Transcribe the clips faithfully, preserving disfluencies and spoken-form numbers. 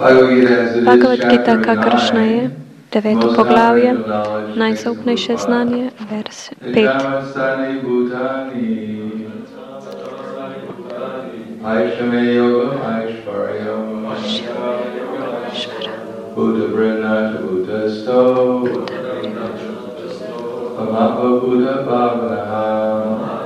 Bhagavad Gita, kakršna je, deveto poglavje, najzaupnejše znanje, vers pet. Aishame yoga, aishvaryam, Buddha Brihna, Buddha Sto, Amapa Buddha Bhavanaha.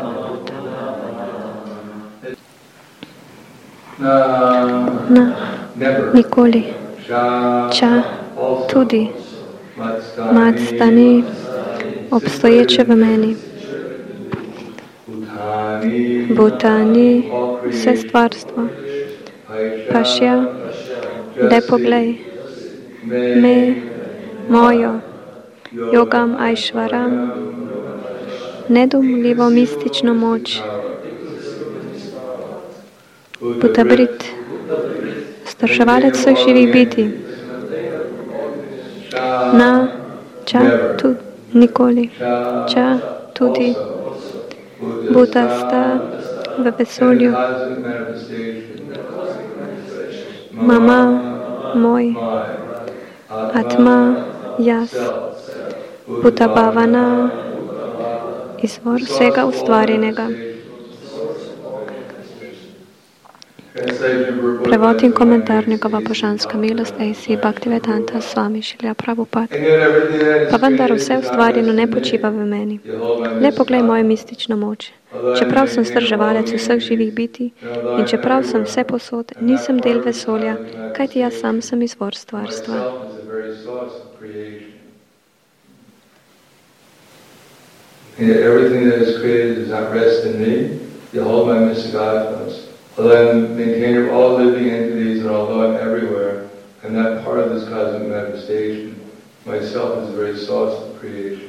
Na, nikoli, ča, tudi, mat stani, obstoječe v meni. Bhutani, vse stvarstvo, pašja, le poglej, me, mojo, jogam, ajšvaram, nedomljivo mistično moč, Buddha-brit, vzdrževalec vseh živih biti, na, ča, tudi, nikoli, ča, tudi, Buddha sta v vesolju, mama, moj, atma, jaz, Buddha bhavana, izvor vsega ustvarjenega. Prevod in komentar njegova božanska milost A C Bhaktivedanta Swami Šrila Prabhupada. Pa vendar vse ustvarjeno ne počiva v meni. Le poglej mojo mistično moč. Čeprav sem vzdrževalec vseh živih biti in čeprav sem vse posod, nisem del vesolja, kajti jaz sam sem izvor stvarstva. Everything that is created does not rest in me. You hold my mystic influence. Although I'm maintainer of all living entities and although I'm everywhere, I'm not part of this cosmic manifestation. Myself is the very source of creation.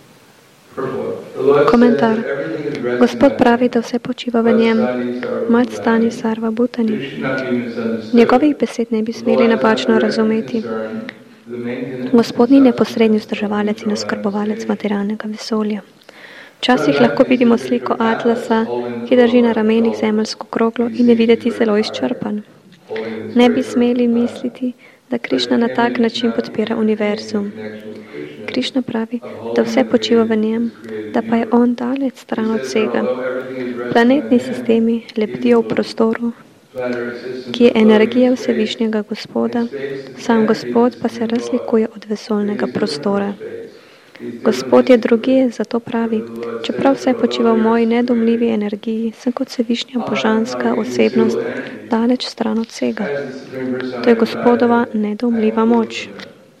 Komentar. Gospod pravi, da vse počiva v njem. Mat stani sarva bhutani. Njegovih besed ne bi smeli napačno razumeti. Gospod ni neposredni vzdrževalec in oskrbovalec materialnega vesolja. Včasih lahko vidimo sliko Atlasa, ki drži na ramenih zemeljsko kroglo in je videti zelo izčrpan. Ne bi smeli misliti, da Krišna na tak način podpira univerzum. Krišna pravi, da vse počiva v njem, da pa je on daleč stran od vsega. Planetni sistemi lebdijo v prostoru, ki je energija vsevišnjega Gospoda, sam Gospod pa se razlikuje od vesoljnega prostora. Gospod je drugje, zato pravi, čeprav vse počiva v moji nedomljivi energiji, sem kot vsevišnja božanska osebnost daleč stran od vsega. To je Gospodova nedomljiva moč.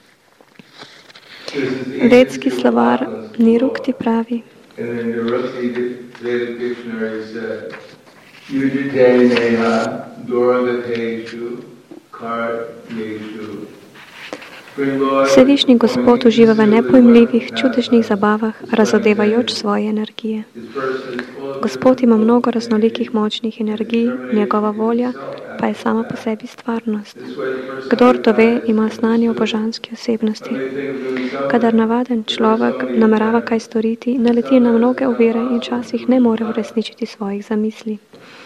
Vedski slovar Nirukti pravi, Vsevišnji Gospod uživa v nepojmljivih, čudežnih zabavah, razodevajoč svoje energije. Gospod ima mnogo raznolikih močnih energij, njegova volja pa je sama po sebi stvarnost. Kdor to ve, ima znanje o božanski osebnosti. Kadar navaden človek namerava kaj storiti, naleti na mnoge ovire in včasih ne more uresničiti svojih zamisli.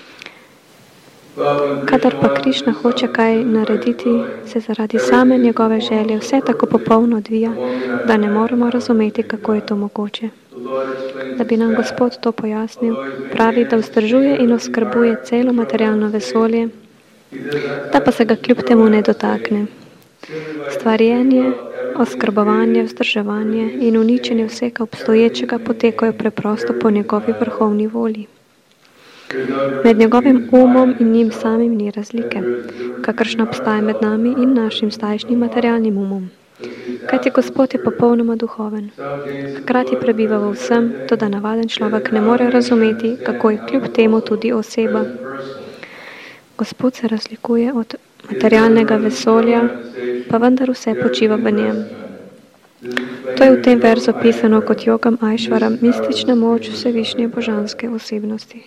Kadar pa Krišna hoče kaj narediti, se zaradi same njegove želje vse tako popolno odvija, da ne moremo razumeti, kako je to mogoče. Da bi nam Gospod to pojasnil, pravi, da vzdržuje in oskrbuje celo materialno vesolje, da pa se ga kljub temu ne dotakne. Stvarjenje, oskrbovanje, vzdrževanje in uničenje vsega obstoječega potekajo preprosto po njegovi vrhovni volji. Med njegovim umom in njim samim ni razlike, kakršna obstaja med nami in našim zdajšnjim materialnim umom. Kajti Gospod je popolnoma duhoven. Hkrati prebiva v vsem, to da navaden človek ne more razumeti, kako je kljub temu tudi oseba. Gospod se razlikuje od materialnega vesolja, pa vendar vse počiva v njem. To je v tem verzu pisano kot jogam ajšvaram, mistična moč vsevišnje božanske osebnosti.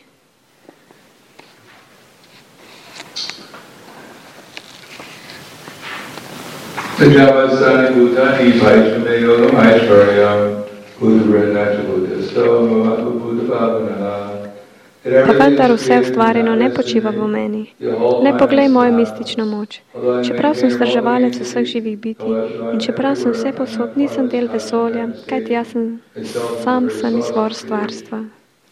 Sajavasani Bhutani Vaishame Yogam Aishvaryam Buddha Brihna Buddha Sto Buddha Bhavanaha Pa vendar vse ustvarjeno ne počiva v meni. Ne poglej mojo mistično moč. Čeprav sem vzdrževalec vseh živih bitij in čeprav sem vse povsod, nisem del vesolja, kajti jaz sem, sam sem izvor stvarstva.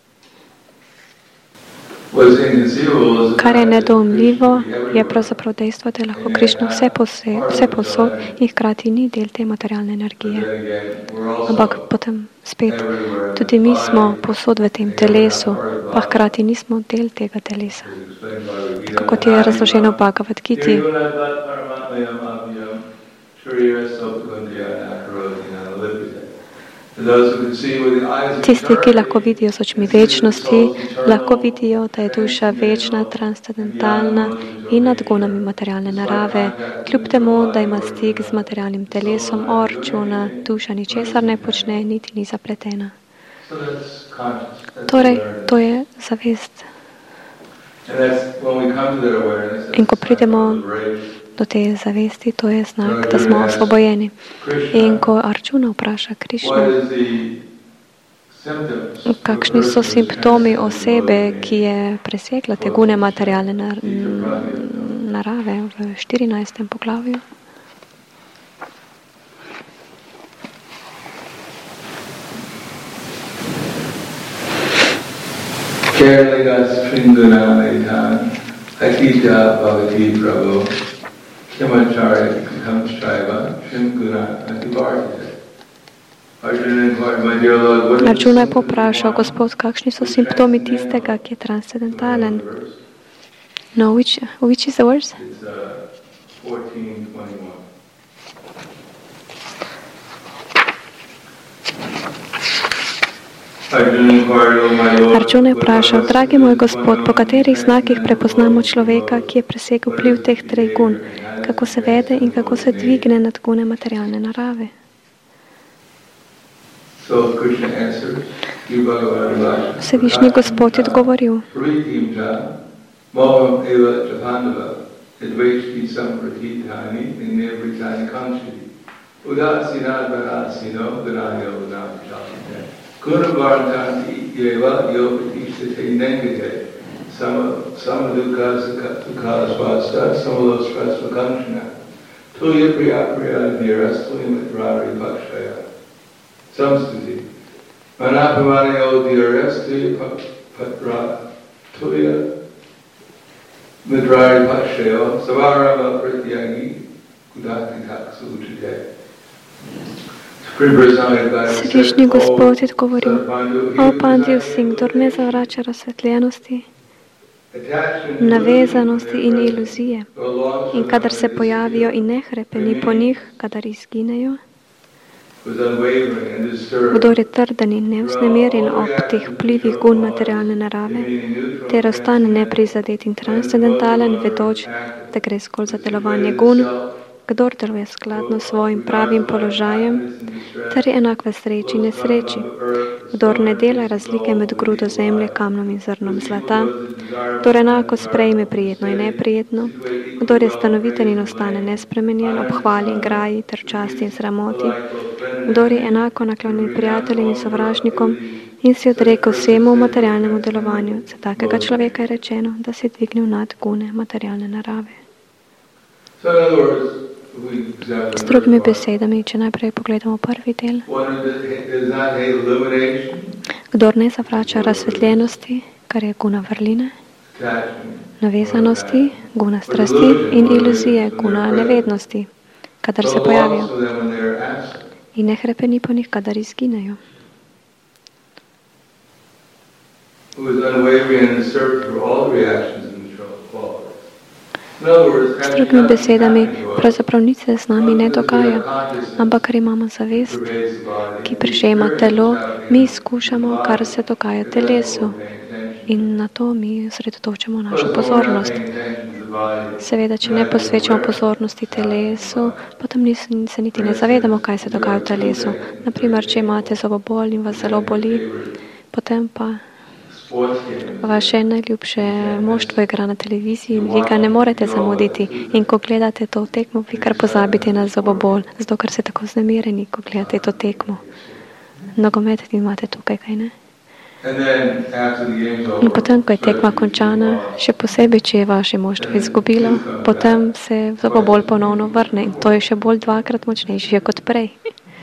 Kar je nedoumljivo, je pravzaprav dejstvo, da je lahko Krišna vse, pose, vse posod in hkrati ni del te materialne energije. Ampak potem spet, tudi mi smo posod v tem telesu, pa hkrati nismo del tega telesa. Tako kot je razloženo v Bhagavad Giti. Tisti, ki lahko vidijo z očmi večnosti, lahko vidijo, da je duša večna, transcendentalna in nad gunami materialne narave, kljub temu, da ima stik z materialnim telesom Arjuna, duša ničesar ne počne, niti ni zapletena. Torej, to je zavest. In ko pridemo do te zavesti, to je znak, da smo osvobojeni. In ko Arjuna vpraša Krišno, kakšni so simptomi osebe, ki je presegla te gune materialne narave v štirinajstem poglavju. Arjuna je poprašal, Gospod, kakšni so simptomi tistega, ki je transcendentalen. No, which, which is the verse? Arjuna je vprašal, dragi moj Gospod, po katerih znakih prepoznamo človeka, ki je presegel vpliv teh treh gun, kako se vede in kako se dvigne nad gune materialne narave. Vsevišnji Gospod je odgovoril, Samstuti. Manapamanayo dhyaresti patra tuya midrari pakshayo savarava pratyagi kudati taksu uchite. Središnji Gospod je odgovoril, o Pandiju Singh, kdor ne zavrača razsvetljenosti, navezanosti in iluzije, in kadar se pojavijo in ne hrepeni po njih, kadar izginejo, kdor je trden in nevznemirjen ob teh vplivih gun materialne narave, ter ostane neprizadet in transcendentalen, vedoč, da gre zgolj za delovanje gun, kdor deluje skladno s svojim pravim položajem, ter je enak v sreči in nesreči, kdor ne dela razlike med grudo zemlje, kamnom in zrnom zlata, kdor enako sprejme prijetno in neprijetno, kdor je stanoviten in ostane nespremenjen ob hvali in graji ter časti in sramoti, kdor je enako naklonjen prijateljem in sovražnikom in si odrekel vsemu materialnemu delovanju. Za takega človeka je rečeno, da se je dvignil nad gune materialne narave. S drugimi besedami, če najprej pogledamo prvi del, kdor ne zavrača razsvetljenosti, kar je guna vrline, navezanosti, guna strasti in iluzije, guna nevednosti, kadar se pojavijo, in ne hrepeni po njih, kadar izginejo. S drugimi besedami, pravzaprav nič se z nami ne dogaja, ampak ker imamo zavest, ki prežema telo, mi izkušamo, kar se dogaja telesu in na to mi osredotočamo našo pozornost. Seveda, če ne posvečamo pozornosti telesu, potem se niti ne zavedamo, kaj se dogaja v telesu. Naprimer, če imate zobobol in vas zelo boli, potem pa vaše najljubše moštvo igra na televiziji in vi ga ne morete zamuditi. In ko gledate to tekmo, vi kar pozabite na zobobol, zato ker ste tako znemirjeni, ko gledate to tekmo. Nogomet imate tukaj, kaj ne? In potem, ko je tekma končana, še posebej, če je vaše moštvo izgubilo, potem se zelo bolj ponovno vrne in to je še bolj dvakrat močnejše kot prej.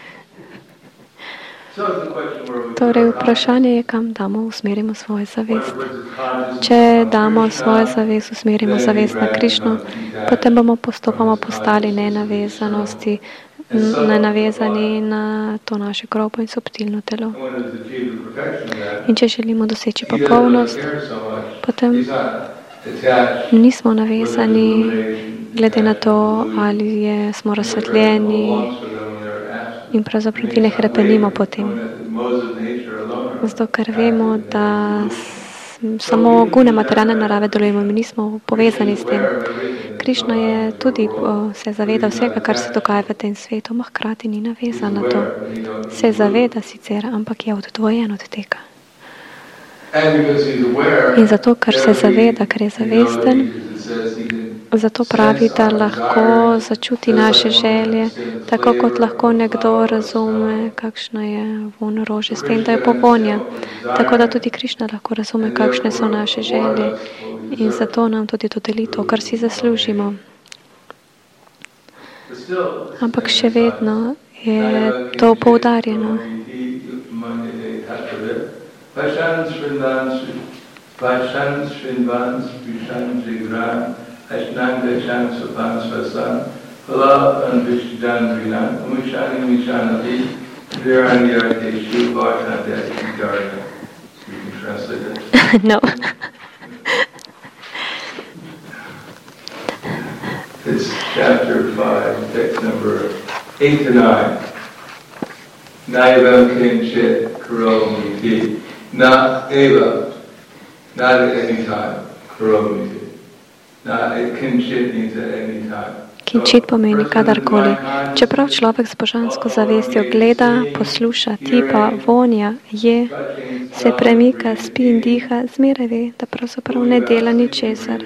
Torej, vprašanje je, kam damo, usmerimo svojo zavest. Če damo svojo zavest, usmerimo zavest na Krišno, potem bomo postopoma postali nenavezanosti, nenavezani na to naše grobo in subtilno telo. In če želimo doseči popolnost, potem nismo navezani glede na to, ali je, smo razsvetljeni in pravzaprav tudi ne hrepenimo po tem. Zato, ker vemo, da samo gune materialne narave delujemo, mi nismo povezani s tem. Krišna je tudi o, se zaveda vsega, kar se dogaja v tem svetu, ma hkrati ni navezan na to. Se zaveda sicer, ampak je oddvojen od tega. In zato, ker se zaveda, ker je zavesten, zato pravi, da lahko začuti naše želje, tako kot lahko nekdo razume, kakšna je von rože, s tem, da jo povonja. Tako da tudi Krišna lahko razume, kakšne so naše želje in zato nam tudi dodeli to, kar si zaslužimo. Ampak še vedno je to poudarjeno. Ashnanga Chan Supan Swasan, Pala and Vishdan Rinan, Umushani Mishanati, Viranyate Shiv Bhartante Garga. You can translate it. No. It's chapter five, text number eight to nine. Naivam Kinchit Karomiti. Not Eva, not at any time, Karomiti. Kinčit pomeni kadarkoli. Čeprav človek z božansko zavestjo gleda, posluša, tipa, vonja, je, se premika, spi in diha, zmeraj ve, da pravzaprav ne dela ničesar.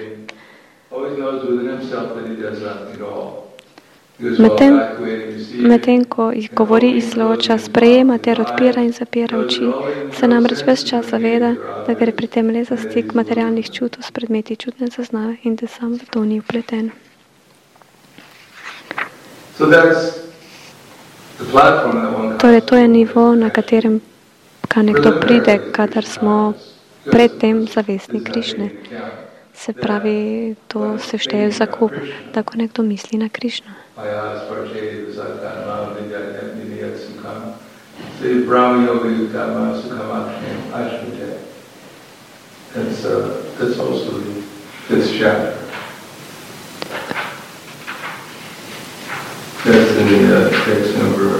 Medtem, medtem ko jih govori izloča, sprejema ter odpira in zapira oči, se namreč ves čas zaveda, da gre pri tem le za stik materialnih čutov s predmeti čutne zaznave in da sam v to ni vpleten. Torej, to je nivo, na katerem ka nekdo pride, kadar smo predtem zavestni Krišne. Se pravi, to se šteje v zakup, da ko nekdo misli na Krišno. That's, uh, that's also this chapter. That's in the uh, text number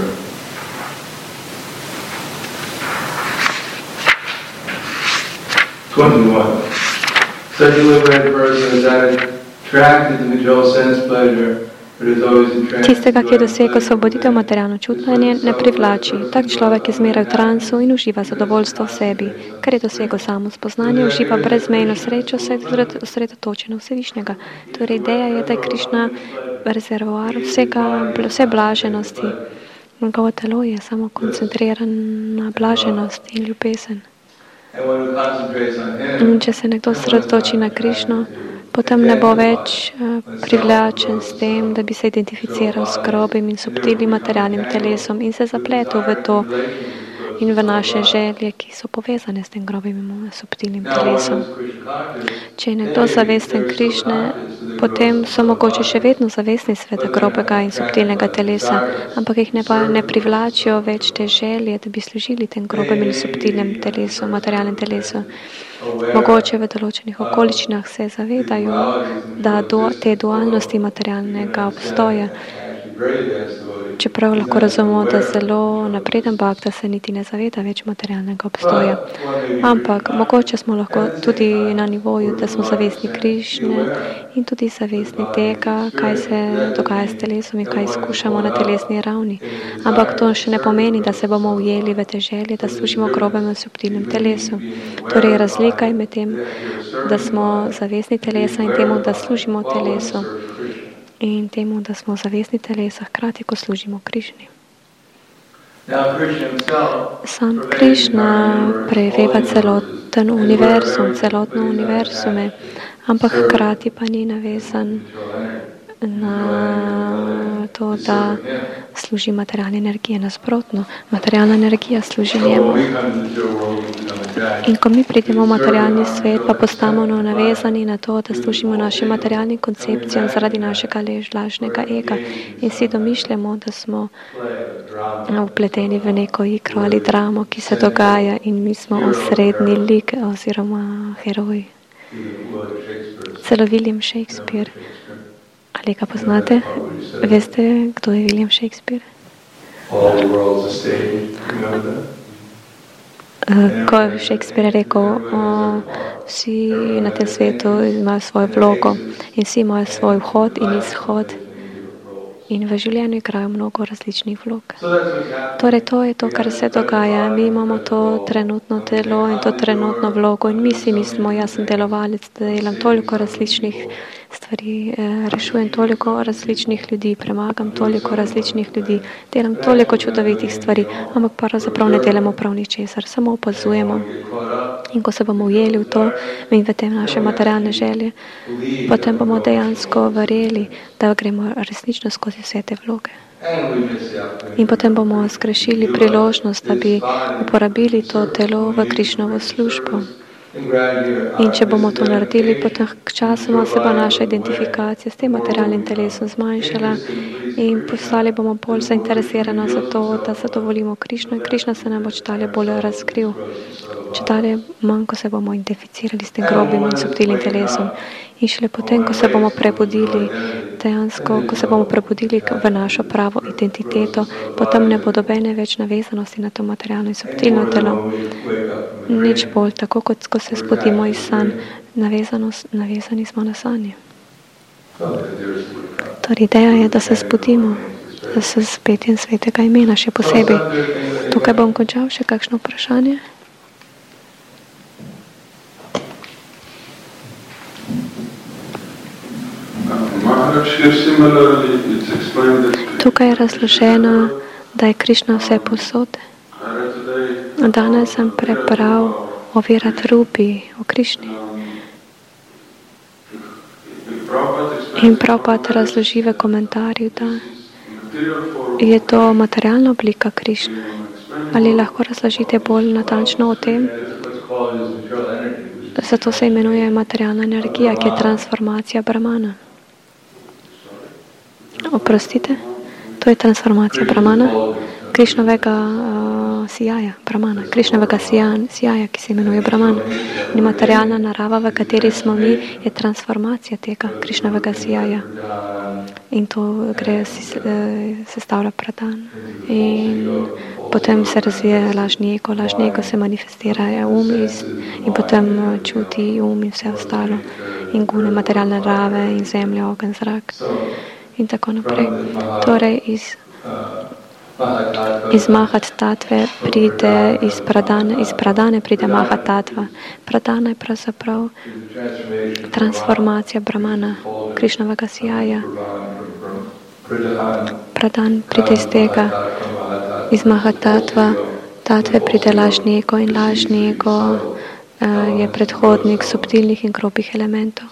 twenty-one. Such a liberated person is attracted to material sense pleasure, but is always entranced. Tistega, ki je dosegel osvoboditev materialno čutenje, ne privlači. Tak človek je zmeraj v transu in uživa zadovoljstvo v sebi. Ker je dosegel samo spoznanje, uživa brezmejno srečo, se je osredotočeno vsevišnjega. Torej, ideja je, da je Krišna rezervoar vsega, vse blaženosti. Njegovo telo je samo koncentrirano na blaženost in ljubezen. In če se nekdo osredotoči na Krišno, potem ne bo več uh, privlačen s tem, da bi se identificiral s grobim in subtilnim materialnim telesom in se zapletel v to in v naše želje, ki so povezane s tem grobim in subtilnim telesom. Če je nekdo zavesten Krišne, potem so mogoče še vedno zavestni sveta grobega in subtilnega telesa, ampak jih ne, pa ne privlačijo več te želje, da bi služili tem grobem in subtilnem telesu, materialnem telesu. Mogoče v določenih okoličinah se zavedajo, da do te dualnosti materialnega obstoja, čeprav lahko razumemo, da zelo napreden bhakta se niti ne zaveda več materialnega obstoja. Ampak mogoče smo lahko tudi na nivoju, da smo zavestni Krišne in tudi zavestni tega, kaj se dogaja s telesom in kaj izkušamo na telesni ravni. Ampak to še ne pomeni, da se bomo ujeli v te želje, da služimo grobem in subtilnem telesu. Torej, razlika je med tem, da smo zavestni telesa in temu, da služimo telesu. In temu, da smo zavestni telesa, hkrati, ko služimo Krišni. Sam Krišna preveva celoten univerzum, celotno univerzume, ampak hkrati pa ni navezan na to, da služi materialne energije. Nasprotno, materialna energija služi njemu. In ko mi pridemo v materialni svet, pa postanemo navezani na to, da služimo našim materialnim koncepcijam zaradi našega lažnega ega in si domišljamo, da smo vpleteni v neko igro ali dramo, ki se dogaja in mi smo osrednji lik oziroma heroji. Celo William Shakespeare. Ali ga poznate? Veste, kdo je William Shakespeare? Uh, ko je Shakespeare rekel, uh, vsi na tem svetu imajo svojo vlogo in vsi imajo svoj vhod in izhod in v življenju igrajo mnogo različnih vlog. Torej, to je to, kar se dogaja. Mi imamo to trenutno telo in to trenutno vlogo in mi si mislimo, jaz sem delovalec, da delam toliko različnih stvari, rešujem toliko različnih ljudi, premagam toliko različnih ljudi, delam toliko čudovitih stvari, ampak pravzaprav ne delamo prav ničesar, samo opazujemo. In ko se bomo ujeli v to in v te naše materialne želje, potem bomo dejansko verjeli, da gremo resnično skozi vse te vloge. In potem bomo skrešili priložnost, da bi uporabili to telo v Krišnovo službo. In če bomo to naredili, potem časoma se bo naša identifikacija s tem materialnim telesom zmanjšala in postali bomo bolj zainteresirani za to, da zadovoljimo Krišno in Krišna se nam bo čedalje bolj razkril. Čedalje manj, ko se bomo identificirali s tem grobim in subtilnim telesom. In šele potem, ko se bomo prebudili, dejansko, ko se bomo prebudili v našo pravo identiteto, potem ne bo dobene več navezanosti na to materialno in subtilno telo. Nič bolj, tako kot ko se spudimo iz sanj, navezani smo na sanje. Torej, ideja je, da se spudimo, da se s petjem svetega imena še posebej. Tukaj bom končal, še kakšno vprašanje? Tukaj je razloženo, da je Krišna vse posod. Danes sem prebral o Virat Rupi, o Krišni. In Prabhupada razloži v komentarju, da je to materialna oblika Krišne. Ali lahko razložite bolj natančno o tem? Zato se imenuje materialna energija, ki je transformacija Brahmana. Oprostite, to je transformacija Brahmana, Krišnovega uh, sijaja, Brahmana, Krišnovega sijaja, ki se imenuje Brahman. In materialna narava, v kateri smo mi, je transformacija tega Krišnovega sijaja. In to gre, sestavlja pradan. In potem se razvije lažni ego, lažni ego se manifestira um in potem čuti um in vse ostalo. In gune materialne narave in zemlja, ogenj, zrak. In tako naprej. Torej, iz, iz Mahat Tatve pride, iz pradane, iz pradane pride Mahat Tatva. Pradana je pravzaprav transformacija Brahmana, Krišnovega sijaja. Pradan pride iz tega, iz Mahat Tatva, Tatve pride lažni ego in lažni ego uh, je predhodnik subtilnih in grobih elementov.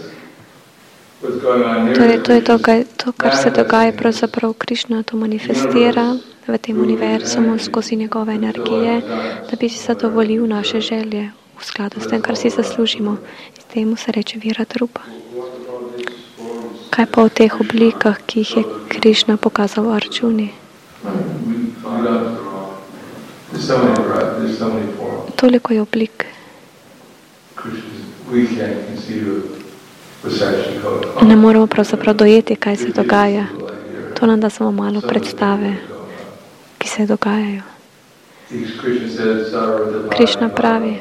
Torej, to je to, kaj, to, kar se dogaja, pravzaprav Krišna to manifestira v tem univerzumu skozi njegove energije, da bi si zadovoljil naše želje v skladu s tem, kar si zaslužimo. In temu se reče Virat Rupa. Kaj pa o teh oblikah, ki jih je Krišna pokazal Arjuni? Toliko je oblik. Ne moramo pravzaprav dojeti, kaj se dogaja. To nam da samo malo predstave, ki se dogajajo. Krišna pravi,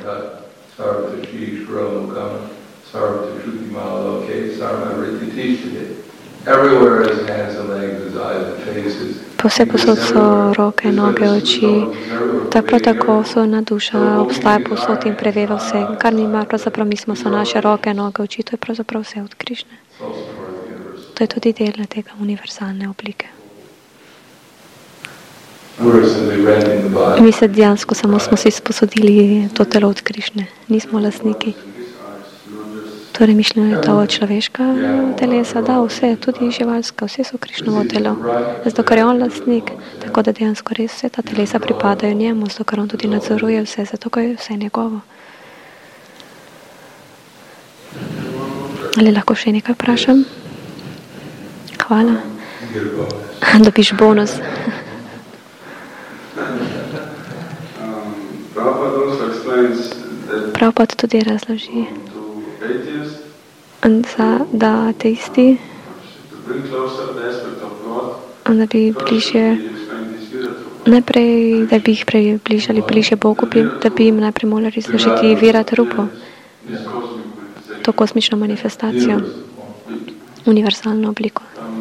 povsem posod so roke, noge, oči, tako tako osnovna duša obstaja posod in preveva vse, kar nima pravzaprav mi smo so naše roke, noge, oči, to je pravzaprav vse od Krišne. To je tudi del tega univerzalne oblike. We're simply renting the body. Mi se dejansko samo smo si sposodili to telo od Krišne, nismo lastniki. Torej mišljeno je to človeška telesa, da vse, tudi živalska, vse so Krišnovo telo. Zato, ker je on lastnik, tako da dejansko res vse ta telesa pripadajo njemu, zato, ker on tudi nadzoruje vse, zato, ker je vse njegovo. Ali lahko še nekaj vprašam? Hvala. Dobiš bonus. Prabhupada tudi razloži, da ateisti, da bi bližje, najprej, da bi jih približali bližje Bogu, da bi jim najprej morali razložiti Virat Rupo, to kosmično manifestacijo, univerzalno obliko.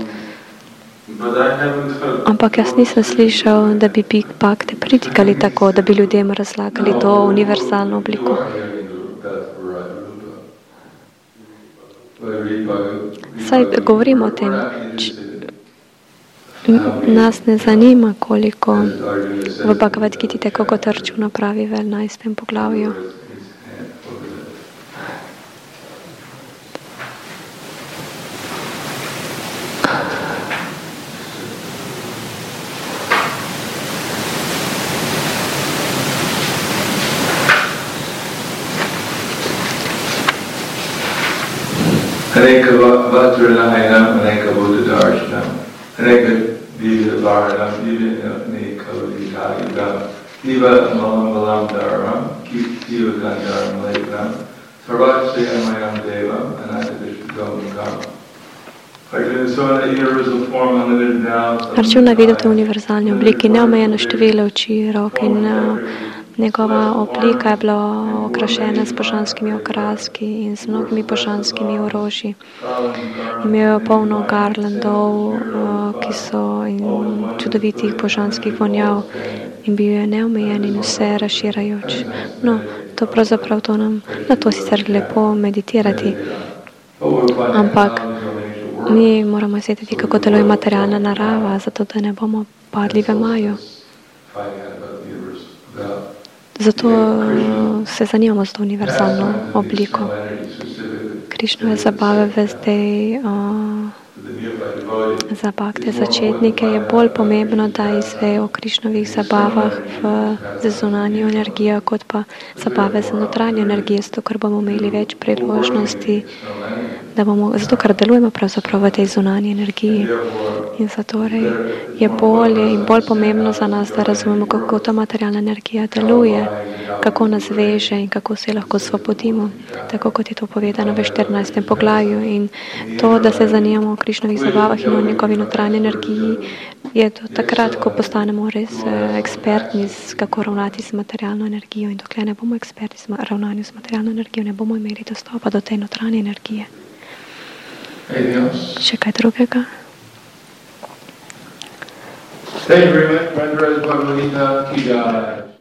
Ampak jaz nisem slišal, da bi Big Bhakte pritikali tako, da bi ljudem razlagali to univerzalno obliko. Saj govorimo o tem, nas ne zanima, koliko v Bhagavad Giti tako kot Arjuna pravi v enajstem poglavju. Aneka Vajranayana, Aneka Buddha-darshanam, Aneka Viva-varanam, Viva-neka Vidhayidam, Diva-malam-malam dharam, Diva-gandharam lekam, Sarvajasyamayam devam, Anatavishudam. Arjuna videl to univerzalni obliki, neomejeno število oči, roke in njegova oblika je bila okrašena s božanskimi okraski in s mnogimi božanskimi orožji. Imel je polno garlandov, ki so in čudovitih božanskih vonjav in bil je neomejen in vse razširajoč. No, to pravzaprav to nam, na to sicer lepo meditirati, ampak mi moramo izvedeti, kako deluje materialna narava, zato da ne bomo padli v maju. Zato se zanimamo za to univerzalno obliko. Krišnove zabave v zdaj uh, za bhakte začetnike je bolj pomembno, da izvejo o Krišnovih zabavah v, z zunanjo energijo, kot pa zabave za notranjo energijo, zato ker bomo imeli več priložnosti, da bomo, zato ker delujemo pravzaprav v tej zunanji energiji. In zato je bolje in bolj pomembno za nas, da razumemo, kako ta materialna energija deluje, kako nas veže in kako se lahko osvobodimo, tako kot je to povedano v štirinajstem poglavju. In to, da se zanimamo o Krišnovih zabavah in o njegovi notranji energiji, je to takrat, ko postanemo res ekspertni, kako ravnati z materialno energijo. In dokler ne bomo eksperti z ravnanjem z materialno energijo, ne bomo imeli dostopa do te notranje energije. Še kaj drugega? Thank you very much. Bhagavad Gita ki jai.